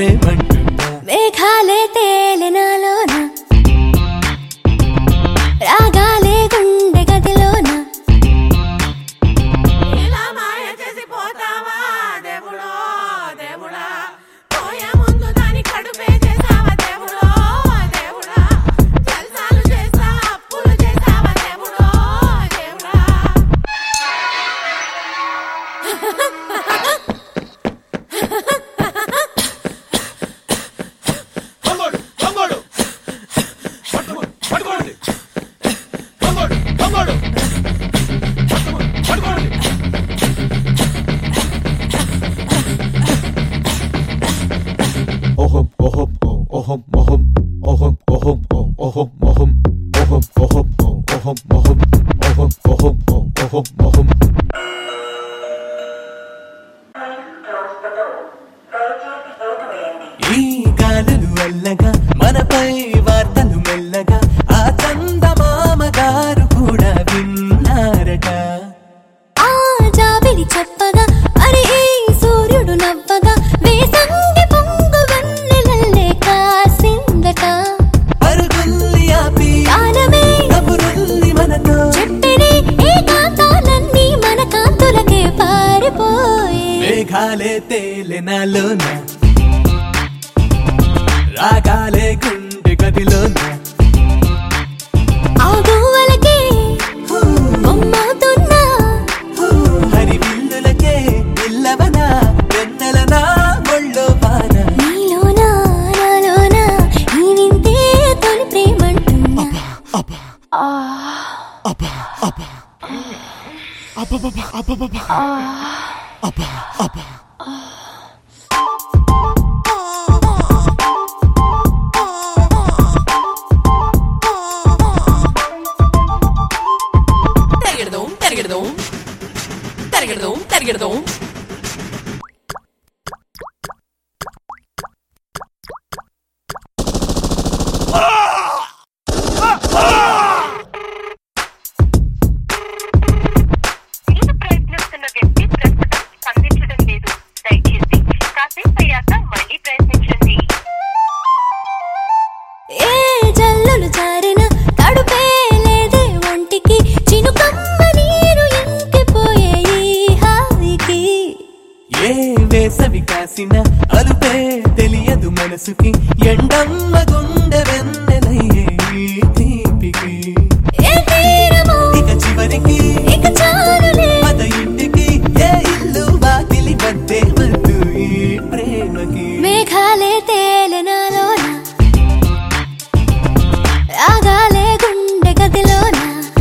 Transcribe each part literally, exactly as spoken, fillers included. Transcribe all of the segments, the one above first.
ప్రేమంటున్నా మేఘాలే తేలినాలోన రాగాలే గుండె గదిలోన ఇలా మాయ చేసి పోతావా దేవుడో దేవుడా పోయే ముందు దాని కడుపే చేసావా దేవుడో దేవుడా జల్సాలు చేసా అప్పులు చేసావా దేవుడో దేవుడా Ohom, ohom, ohom, ohom, ohom, ohom, ohom, ohom, ohom, ohom, ohom, ohom, ohom, ohom, ohom, ohom. ఈ గాలులు అల్లగా మనపై వార్తలు మెల్లగా ఆ చందమామ గారు కూడా విన్నారట ఆ జాబిలి చెప్పగా అరే ఈ సూర్యుడు నవ్వగా వేసంగి పొంగు వన్నెలల్లే కాసిందట పరుగుల్లి ఆపి కాలమే కబురుల్లి మనతో చెప్పినే ఏకాంతాలన్నీ మన కాంతులకే పారిపోయే మేఘాలే తేలినాలోన రాగాలే గుండె గదిలోన ఆ గువ్వలకే బొమ్మవుతున్నా హరివిల్లులకే ఇల్లవనా వెన్నెలనా ఒళ్ళో వాన నీలోన నాలోన ఈ వింతే తొలి ప్రేమంటున్నా అబ్బా అబ్బా అబ్బా అబ్బా అబ్బా అబ్బా అబ్బా తరిగెడదాం తరిగెడదాం తరిగెడదాం తరిగెడదాం మీరు ప్రయత్నిస్తున్న వ్యక్తి ప్రస్తుతం స్పందించడం లేదు దయచేసి కాసేపు అయ్యాక మళ్ళీ ప్రయత్నించండి ఏ జల్లులు జారిన తడుపే లేదే ఒంటికి చినుకమ్మ నీరు ఇంకిపోయే ఈ హాయికి ఏ వేసవి కాసిన అలుపే తెలియదు మనసుకి ఎండమ్మ గుండె వెన్నెలయ్యే ఈ తీపికి ఏ తీరము ఇక చివరికి ఇక చాలులే పద ఇంటికి ఏ ఇల్లు వాకిలి వద్దే వద్దు ఈ ప్రేమకి మేఘాలే తేలినాలోన రాగాలే గుండె గదిలోన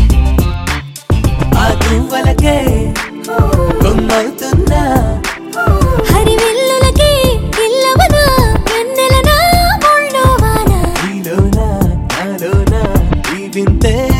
ఆ గువ్వలకే కొమ్మవుతున్నా హరివిల్లులకి ఇల్లవనా వెన్నెలనా ఒళ్ళో వాన నీలోనా నాలోనా ఈ వింతే